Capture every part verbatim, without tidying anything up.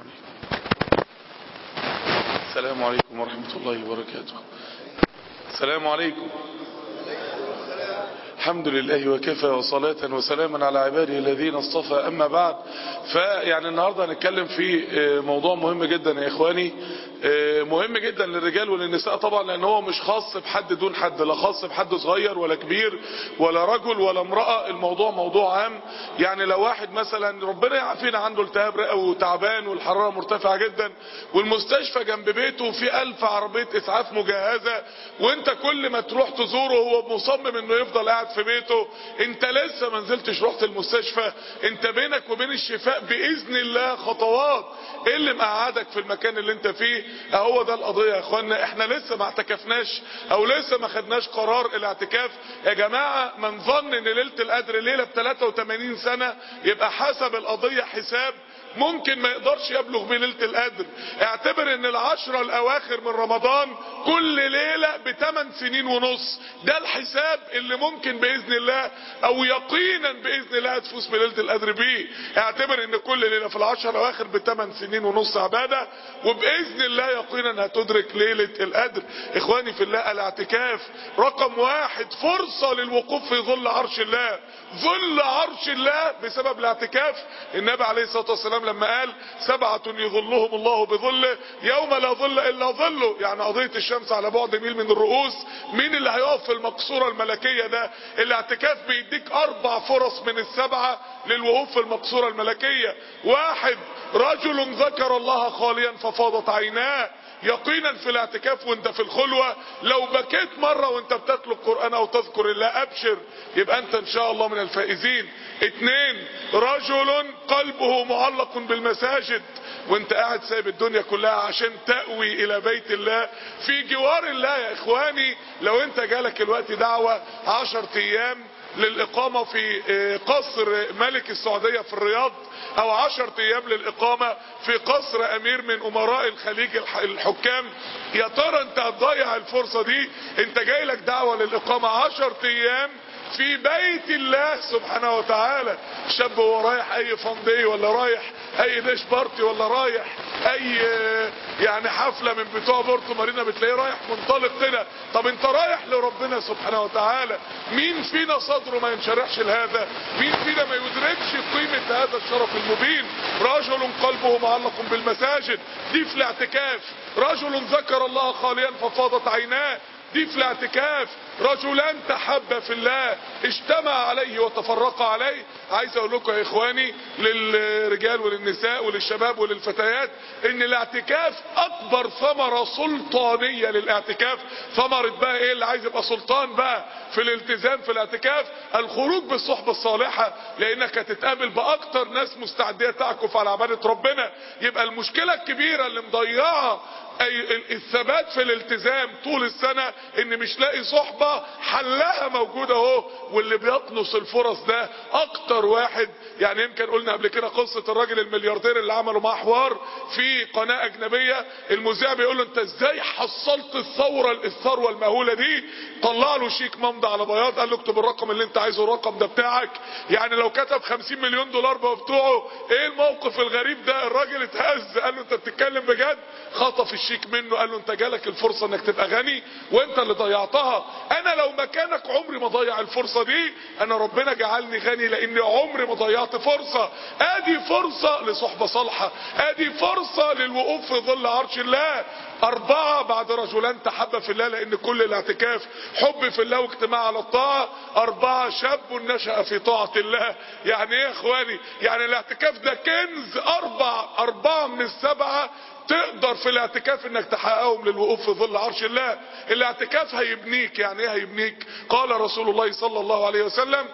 السلام عليكم ورحمة الله وبركاته. السلام عليكم. الحمد لله وكفى وصلاة وسلاما على عباده الذين اصطفى. أما بعد، فيعني النهاردة هنتكلم في موضوع مهم جدا يا إخواني، مهم جدا للرجال وللنساء طبعا، لأن هو مش خاص بحد دون حد، لا خاص بحد صغير ولا كبير ولا رجل ولا امرأة. الموضوع موضوع عام. يعني لو واحد مثلا ربنا يعافينا عنده التهاب رئوي وتعبان والحرارة مرتفعة جدا والمستشفى جنب بيته وفي ألف عربية إسعاف مجهزة، وانت كل ما تروح تزوره هو مصمم انه يفضل قاعد في بيته، انت لسه ما نزلتش رحت المستشفى، انت بينك وبين الشفاء بإذن الله خطوات. ايه اللي مقعدك في المكان اللي انت فيه؟ اهو ده القضية يا اخوانا. احنا لسه ما اعتكفناش او لسه ما خدناش قرار الاعتكاف يا جماعة. من ظن ان ليلة القدر ليلة ب ثلاثة وثمانين سنة يبقى حسب القضية حساب ممكن ما يقدرش يبلغ بيه ليلة القدر. اعتبر ان العشرة الاواخر من رمضان كل ليلة بثمان سنين ونص، ده الحساب اللي ممكن باذن الله او يقينا باذن الله تفوز بليلة القدر بيه. اعتبر ان كل ليلة في العشرة الاواخر بثمان سنين ونص عبادة، وباذن الله يقينا هتدرك ليلة القدر. اخواني في الله، الاعتكاف رقم واحد فرصة للوقوف في ظل عرش الله، ظل عرش الله بسبب الاعتكاف. النبي عليه الصلاة والسلام لما قال سبعة يظلهم الله بظله يوم لا ظل الا ظله، يعني قضية الشمس على بعد ميل من الرؤوس، مين اللي هيقف في المقصورة الملكية ده؟ الاعتكاف بيديك اربع فرص من السبعة للوقوف في المقصورة الملكية. واحد، رجل ذكر الله خاليا ففاضت عيناه. يقينا في الاعتكاف وانت في الخلوة لو بكيت مرة وانت بتتلو القرآن او تذكر الله ابشر، يبقى انت ان شاء الله من الفائزين. اتنين، رجل قلبه معلق بالمساجد، وانت قاعد سايب الدنيا كلها عشان تأوي الى بيت الله في جوار الله. يا اخواني لو انت جالك الوقت دعوة عشر ايام للإقامة في قصر ملك السعودية في الرياض، او عشر ايام للإقامة في قصر امير من امراء الخليج الحكام، يا ترى انت هتضيع الفرصة دي؟ انت جاي لك دعوة للإقامة عشر ايام في بيت الله سبحانه وتعالى. شاب هو رايح اي فندق ولا رايح اي ديش بارتي ولا رايح اي يعني حفلة من بتوع بورتو مارينا، بتلاقيه رايح منطلق كده. طب انت رايح لربنا سبحانه وتعالى. مين فينا صدره ما ينشرحش لهذا؟ مين فينا ما يدركش قيمة هذا الشرف المبين؟ رجل قلبه معلق بالمساجد، دي في الاعتكاف. رجل ذكر الله خاليا ففاضت عيناه، دي في الاعتكاف. رجلان تحبا في الله اجتمع عليه وتفرقا عليه. عايز اقول لكم يا اخواني، للرجال وللنساء وللشباب وللفتيات، ان الاعتكاف اكبر ثمرة سلطانية للاعتكاف. ثمرة بقى ايه اللي عايز يبقى سلطان بقى في الالتزام في الاعتكاف؟ الخروج بالصحبة الصالحة، لانك هتتقابل باكتر ناس مستعدية تعكف على عبادة ربنا. يبقى المشكلة الكبيرة اللي مضيعة اي الثبات في الالتزام طول السنة ان مش لاقي صحبة، حلها موجودة اهو. واللي بيطنس الفرص ده اكتر واحد، يعني يمكن قلنا قبل كده قصة الراجل الملياردير اللي عملوا معاه حوار في قناة اجنبية. المذيع بيقول له انت ازاي حصلت الثورة الثروة المهولة دي؟ طلع له شيك ممضي على بياض، قال له اكتب الرقم اللي انت عايزه، الرقم ده بتاعك. يعني لو كتب خمسين مليون دولار بقى بتوعه. ايه الموقف الغريب ده؟ الراجل اتهز، قال له انت بتتكلم بجد؟ خطف الشيك منه، قال له انت جالك الفرصة انك تبقى غني وانت اللي ضيعتها. انا لو مكانك عمري ما ضيع الفرصة دي. انا ربنا جعلني غني لاني عمري ما ضيعت فرصة. ادي فرصة لصحبة صالحة، ادي فرصة للوقوف في ظل عرش الله. اربعة، بعد رجلان تحبا في الله، لان كل الاعتكاف حب في الله واجتماع على الطاعة. اربعة، شاب نشأ في طاعة الله. يعني ايه يا اخواني؟ يعني الاعتكاف ده كنز. اربع اربعة من السبعة تقدر في الاعتكاف انك تحققهم للوقوف في ظل عرش الله. الاعتكاف هيبنيك. يعني ايه هيبنيك؟ قال رسول الله صلى الله عليه وسلم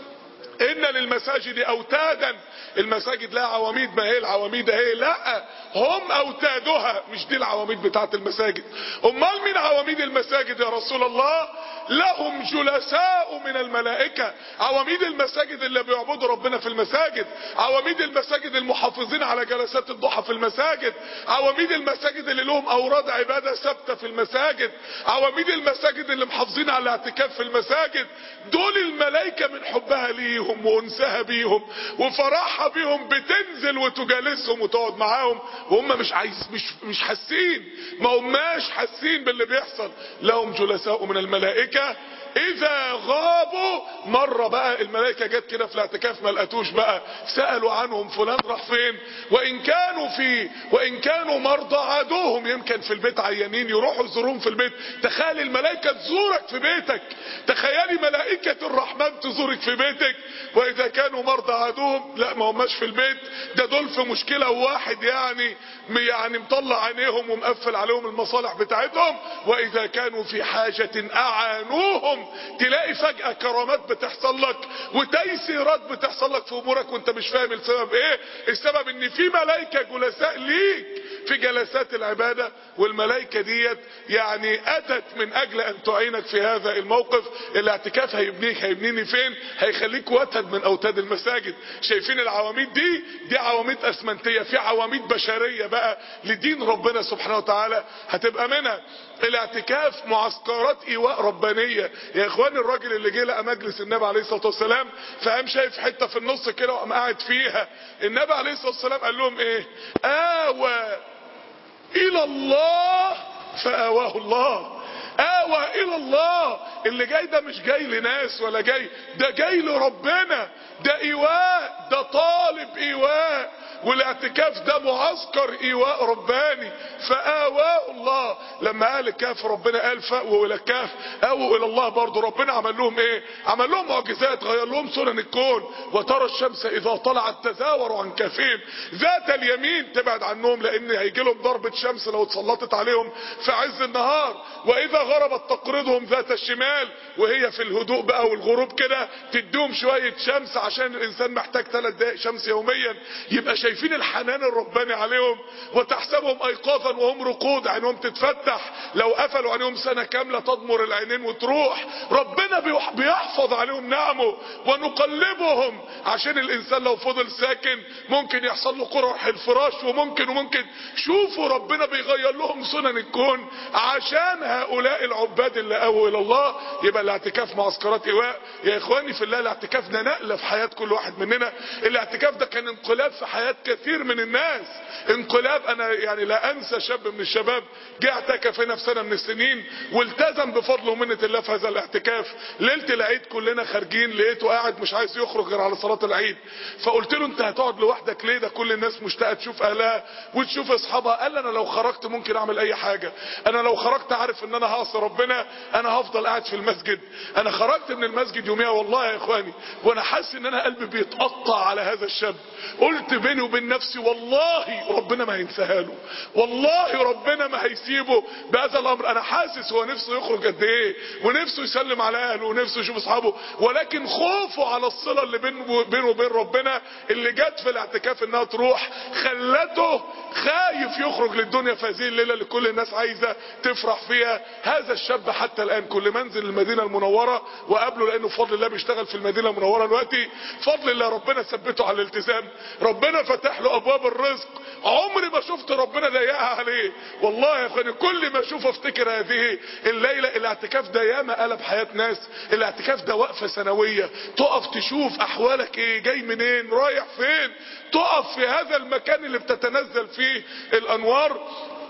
ان للمساجد اوتادا. المساجد لها عواميد. ما هي العواميد اهي؟ لا، هم اوتادها، مش دي العواميد بتاعت المساجد. امال مين عواميد المساجد يا رسول الله؟ لهم جلساء من الملائكة. عواميد المساجد اللي بيعبدوا ربنا في المساجد، عواميد المساجد المحافظين على جلسات الضحى في المساجد، عواميد المساجد اللي لهم اوراد عبادة ثابتة في المساجد، عواميد المساجد اللي محافظين على الاعتكاف في المساجد. دول الملائكة من حبها ليهم وانسها بيهم وفرحها بيهم بتنزل وتجالسهم وتقعد معاهم وهم مش عايز مش مش حاسين، ما هماش حاسين باللي بيحصل. لهم جلساء من الملائكة اذا غابوا. مرة بقى الملائكة جت كده في الاعتكاف ما لقتوش بقى، سألوا عنهم فلان راح فين، وان كانوا في وان كانوا مرضى عادوهم، يمكن في البيت عيانين يروحوا يزوروهم في البيت. تخيل الملائكة تزورك في بيتك، تخيلي ملائكة الرحمن تزورك في بيتك. واذا كانوا مرضى عادوهم، لا ما هماش في البيت، ده دول في مشكلة وواحد يعني يعني مطلع عينيهم ومقفل عليهم المصالح بتاعتهم. واذا كانوا في حاجة اعانوهم. تلاقي فجأة كرامات بتحصل لك وتيسيرات بتحصل لك في امورك وانت مش فاهم السبب ايه. السبب ان في ملائكة جلساء ليك في جلسات العبادة، والملائكة ديت يعني اتت من اجل ان تعينك في هذا الموقف. الاعتكاف هيبنيك، هيبنيني فين؟ هيخليك وتد من اوتاد المساجد. شايفين العواميد دي؟ دي عواميد اسمنتية، في عواميد بشرية بقى لدين ربنا سبحانه وتعالى هتبقى منها. الاعتكاف معسكرات ايواء ربانية يا اخواني. الراجل اللي جه لقى مجلس النبي عليه الصلاة والسلام، فقام شايف حتة في النص كده وقام قاعد فيها. النبي عليه الصلاة والسلام قال لهم ايه؟ آوى الى الله فآواه الله. آوى الى الله. اللي جاي ده مش جاي لناس ولا جاي، ده جاي لربنا، ده ايواء، ده طالب ايواء. والاعتكاف ده معسكر ايواء رباني. فآواه الله. لما قال الكهف ربنا قال فأووا الى الكهف، أووا الى الله برضو. ربنا عمل لهم ايه؟ عمل لهم معجزات، غير لهم سنن الكون. وترى الشمس اذا طلعت تزاور عن كهفهم ذات اليمين، تبعد عنهم لان هيجي لهم ضربة شمس لو اتسلطت عليهم في عز النهار. واذا غربت تقرضهم ذات الشمال، وهي في الهدوء بقى والغروب كده تديهم شوية شمس عشان الانسان محتاج ثلاث دقائق شمس يوميا. يبقى شايفين الحنان الرباني عليهم. وتحسبهم ايقاظا وهم رقود، عينهم تتفتح، لو قفلوا عينهم سنة كاملة تضمر العينين وتروح. ربنا بيحفظ عليهم نعمه. ونقلبهم، عشان الانسان لو فضل ساكن ممكن يحصل له قرح الفراش، وممكن وممكن شوفوا ربنا بيغير لهم سنن الكون عشان هؤلاء العباد اللي اووا الى الله. يبقى الاعتكاف معسكرات ايواء يا اخواني في الله. الاعتكاف ده نقلة في حياة كل واحد مننا. الاعتكاف ده كان انقلاب في حياة كثير من الناس، انقلاب. انا يعني لا انسى شاب من الشباب جه اعتكف هنا في سنة من السنين والتزم بفضل ومنة الله في هذا الاعتكاف. ليلة العيد كلنا خارجين، لقيته قاعد مش عايز يخرج غير على صلاة العيد. فقلت له انت هتقعد لوحدك ليه؟ ده كل الناس مشتاقة تشوف اهلها وتشوف اصحابها. قال لي انا لو خرجت ممكن اعمل اي حاجة، انا لو خرجت عارف ان انا هعصي ربنا، انا هفضل قاعد في المسجد. انا خرجت من المسجد يوميها والله يا اخواني وانا حاسس ان انا قلبي بيتقطع على هذا الشاب. قلت بيني وبين نفسي والله ربنا ما هينساها له، والله ربنا ما هيسيبه بهذا الامر. انا حاسس هو نفسه يخرج قد ايه، ونفسه يسلم على اهله، ونفسه يشوف اصحابه، ولكن خوفه على الصلة اللي بينه بينه وبين ربنا اللي جت في الاعتكاف انها تروح خلته خايف يخرج للدنيا في هذه الليلة اللي كل الناس عايزة تفرح فيها. هذا الشاب حتى الان كل منزل المدينة المنورة وقابله، لانه بفضل الله بيشتغل في المدينة المنورة دلوقتي، بفضل الله ربنا ثبته على الالتزام، ربنا فتح له ابواب الرزق. عمري ما شفت ربنا ضيقها عليه والله يا اخواني. كل ما اشوف افتكر هذه الليلة. الاعتكاف ده ياما قلب حياة ناس. الاعتكاف ده وقفة سنوية، تقف تشوف احوالك ايه، جاي منين، رايح فين، تقف في هذا المكان اللي بتتنزل فيه الانوار.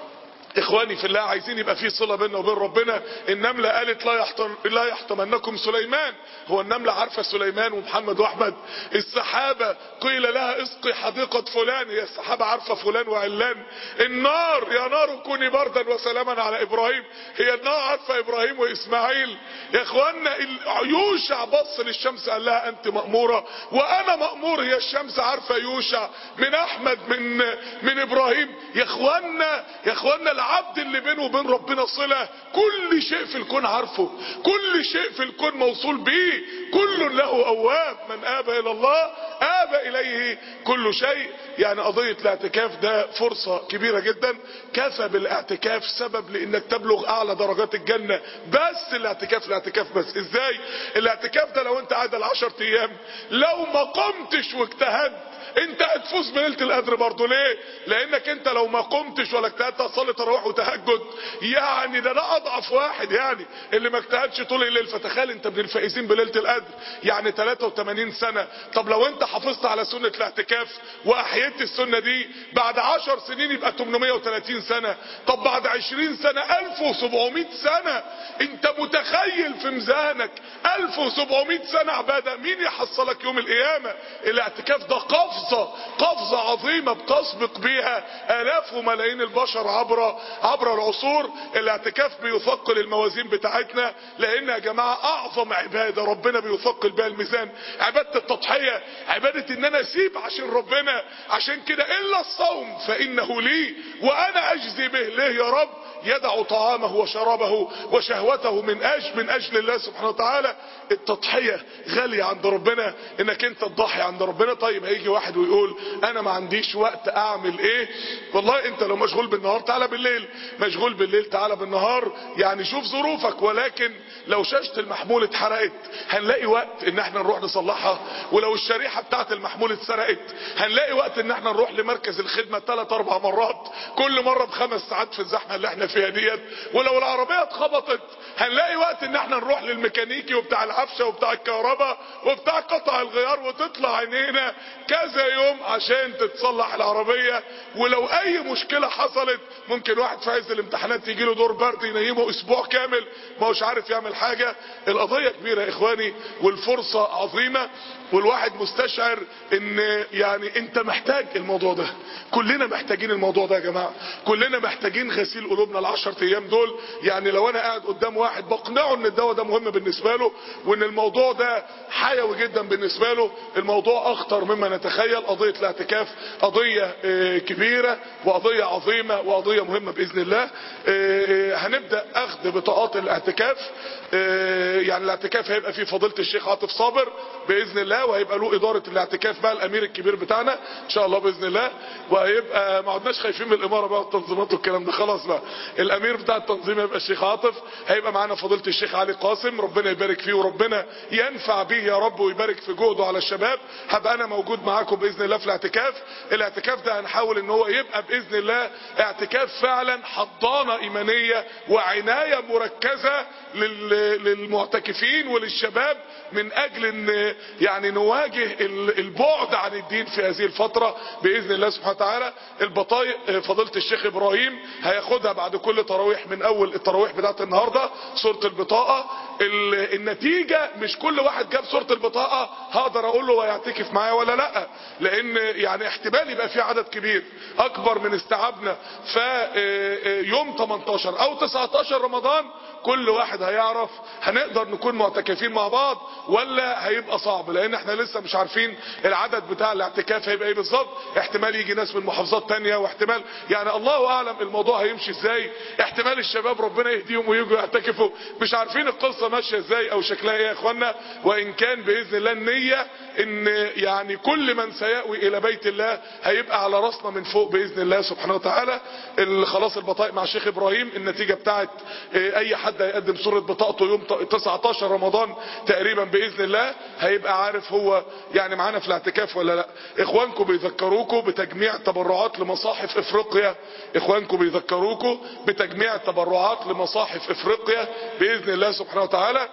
اخواني في الله عايزين يبقى في صلة بيننا وبين ربنا. النملة قالت لا يحتم لا يحتمنكم سليمان. هو النملة عارفة سليمان ومحمد واحمد؟ السحابة قيل لها اسقي حديقة فلان، هي السحابة عارفة فلان وعلان؟ النار يا نار كوني بردا وسلاما على ابراهيم، هي النار عارفة ابراهيم واسماعيل؟ يا اخوانا يوشع بص للشمس قال لها انت مأمورة وانا مأمور. هي الشمس عارفة يوشع من احمد من من ابراهيم. يا اخوانا يا اخوانا العبد اللي بينه وبين ربنا صلة، كل شيء في الكون عارفه، كل شيء في الكون موصول به، كل له اواب. من اب الى الله اب اليه كل شيء. يعني قضية الاعتكاف ده فرصة كبيرة جدا. كفى بالاعتكاف سبب لانك تبلغ اعلى درجات الجنة. بس الاعتكاف الاعتكاف بس ازاي؟ الاعتكاف ده لو انت قاعد العشر ايام لو ما قمتش واجتهدت انت هتفوز بليلة القدر برضو. ليه؟ لانك انت لو ما قمتش ولا اجتهدت تصلي تراويح وتهجد، يعني ده ده اضعف واحد يعني اللي ما اجتهدش طول الليل. فتخيل انت من الفائزين بليلة القدر يعني ثلاثة وثمانين سنة. طب لو انت حافظت على سنة الاعتكاف واحييت قيدت السنة دي بعد عشر سنين يبقى ثمانمائة وثلاثين سنة، طب بعد عشرين سنة ألف وسبعمائة سنة. انت متخيل في ميزانك ألف وسبعمائة سنة عبادة مين يحصلك يوم القيامة؟ الاعتكاف ده قفزة قفزة عظيمة بتسبق بيها آلاف وملايين البشر عبر عبر العصور. الاعتكاف بيثقل الموازين بتاعتنا، لان يا جماعة اعظم عبادة ربنا بيثقل بها الميزان عبادة التضحية، عبادة ان انا اسيب عشان ربنا. عشان كده الا الصوم فانه لي وانا اجزي به. ليه يا رب؟ يدع طعامه وشرابه وشهوته من اجل من اجل الله سبحانه وتعالى. التضحية غالية عند ربنا، انك انت تضحي عند ربنا. طيب هيجي واحد ويقول انا ما عنديش وقت، اعمل ايه؟ والله انت لو مشغول بالنهار تعالى بالليل، مشغول بالليل تعالى بالنهار، يعني شوف ظروفك. ولكن لو شاشة المحمول اتحرقت هنلاقي وقت ان احنا نروح نصلحها، ولو الشريحة بتاعت المحمول اتسرقت هنلاقي وقت ان احنا نروح لمركز الخدمة ثلاث اربع مرات، كل مرة بخمس ساعات في الزحمة اللي احنا فيها ديت. ولو العربية اتخبطت هنلاقي وقت ان احنا نروح للميكانيكي وبتاع العفشة وبتاع الكهرباء وبتاع قطع الغيار، وتطلع عينينا كذا يوم عشان تتصلح العربية. ولو اي مشكلة حصلت ممكن واحد في عز الامتحانات يجيله دور برد ينيمه اسبوع كامل ما هوش عارف يعمل حاجة. القضية كبيرة يا اخواني والفرصة عظيمة، والواحد مستشعر ان يعني انت محتاج الموضوع ده. كلنا محتاجين الموضوع ده يا جماعة، كلنا محتاجين غسيل قلوبنا العشر ايام دول. يعني لو انا قاعد قدام واحد بقنعه ان الدواء ده مهم بالنسبة له وان الموضوع ده حيوي جدا بالنسبة له، الموضوع اخطر مما نتخيل. قضية الاعتكاف قضية كبيرة وقضية عظيمة وقضية مهمة باذن الله. هنبدأ اخذ بطاقات الاعتكاف. يعني الاعتكاف هيبقى فيه فضيلة الشيخ عاطف صابر باذن الله، وهيبقى له ادارة الاعتكاف بقى الامير الكبير بتاعنا ان شاء الله باذن الله. وهيبقى ما عدناش خايفين من الامارة بقى والتنظيمات والكلام ده، خلاص بقى الامير بتاع التنظيم هيبقى الشيخ عاطف. هيبقى معانا فضيلة الشيخ علي قاسم، ربنا يبارك فيه وربنا ينفع به يا رب ويبارك في جهده على الشباب. هبقى انا موجود معاكم باذن الله في الاعتكاف. الاعتكاف ده هنحاول ان هو يبقى باذن الله اعتكاف فعلا حضانة ايمانية وعناية مركزة للمعتكفين وللشباب، من اجل ان يعني نواجه البعد عن الدين في هذه الفترة باذن الله سبحانه وتعالى. البطايق فضيلة الشيخ ابراهيم هياخدها بعد كل تراويح، من اول التراويح بتاعت النهاردة صورة البطاقة. النتيجة مش كل واحد جاب صورة البطاقة هقدر اقول له هيعتكف معايا ولا لا، لان يعني احتمال يبقى في عدد كبير اكبر من استيعابنا. فيوم تمنتاشر او تسعتاشر رمضان كل واحد هيعرف هنقدر نكون معتكفين مع بعض ولا هيبقى صعب، لان احنا لسه مش عارفين العدد بتاع الاعتكاف هيبقى ايه بالظبط. احتمال يجي ناس من محافظات تانية، واحتمال يعني الله اعلم الموضوع هيمشي ازاي. احتمال الشباب ربنا يهديهم ويجوا يعتكفوا، مش عارفين القصة ماشية ازاي او شكلها ايه يا اخوانا. وان كان باذن الله النية ان يعني كل من سيأوي الى بيت الله هيبقى على راسنا من فوق باذن الله سبحانه وتعالى. خلاص البطايق مع الشيخ ابراهيم، النتيجة بتاعت اي حد هيقدم صورة بطاقته يوم تسعتاشر رمضان تقريبا باذن الله هيبقى عارف هو يعني معانا في الاعتكاف ولا لا. اخوانكم بيذكروكم بتجميع تبرعات لمصاحف افريقيا، اخوانكم بيذكروكم بتجميع تبرعات لمصاحف افريقيا باذن الله سبحانه وتعالى.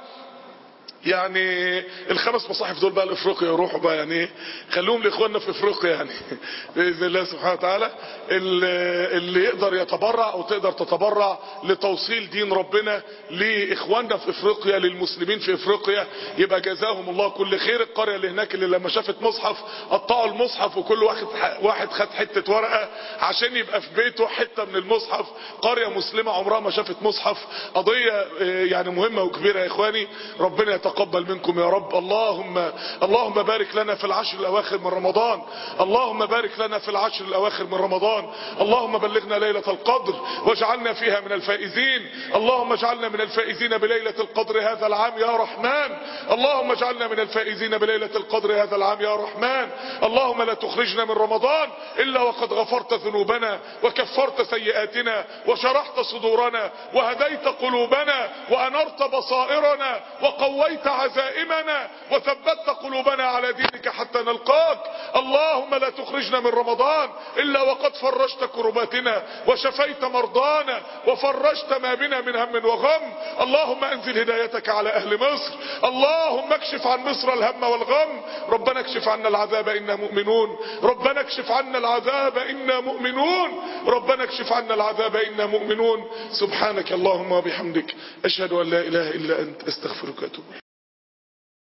يعني الخمس مصاحف دول بقى لافريقيا يروحوا بقى، يعني خلوهم لاخواننا في افريقيا يعني باذن الله سبحانه وتعالى. اللي يقدر يتبرع او تقدر تتبرع لتوصيل دين ربنا لاخواننا في افريقيا للمسلمين في افريقيا يبقى جزاهم الله كل خير. القرية اللي هناك اللي لما شافت مصحف قطعوا المصحف وكل واحد واحد خد حتة ورقة عشان يبقى في بيته حتة من المصحف. قرية مسلمة عمرها ما شافت مصحف. قضية يعني مهمة وكبيرة يا اخواني، ربنا يتقبل منكم يا رب. اللهم اللهم بارك لنا في العشر الاواخر من رمضان، اللهم بارك لنا في العشر الاواخر من رمضان، اللهم بلغنا ليلة القدر واجعلنا فيها من الفائزين، اللهم اجعلنا من الفائزين بليلة القدر هذا العام يا رحمن، اللهم اجعلنا من الفائزين بليلة القدر هذا العام يا رحمن. اللهم لا تخرجنا من رمضان الا وقد غفرت ذنوبنا وكفرت سيئاتنا وشرحت صدورنا وهديت قلوبنا وانرت بصائرنا وقويت أنزلت عزائمنا وثبتت قلوبنا على دينك حتى نلقاك. اللهم لا تخرجنا من رمضان إلا وقد فرجت كرباتنا وشفيت مرضانا وفرجت ما بنا من هم وغم. اللهم انزل هدايتك على أهل مصر. اللهم اكشف عن مصر الهم والغم. ربنا اكشف عنا العذاب إنا مؤمنون. ربنا اكشف عنا العذاب إنا مؤمنون. ربنا اكشف عنا العذاب إنا مؤمنون. سبحانك اللهم وبحمدك أشهد أن لا إله إلا أنت أستغفرك وأتوب إليك.